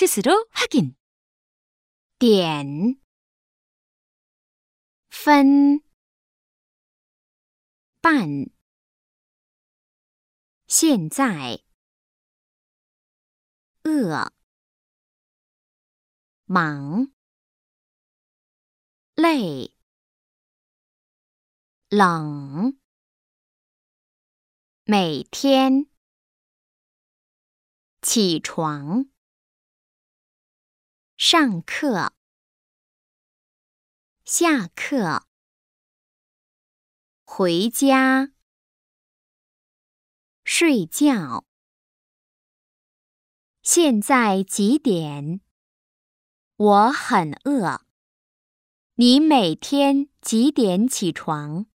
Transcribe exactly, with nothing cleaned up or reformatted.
스스로 확인. 点分半现在饿忙累冷每天起床上课下课回家睡觉现在几点？我很饿。你每天几点起床？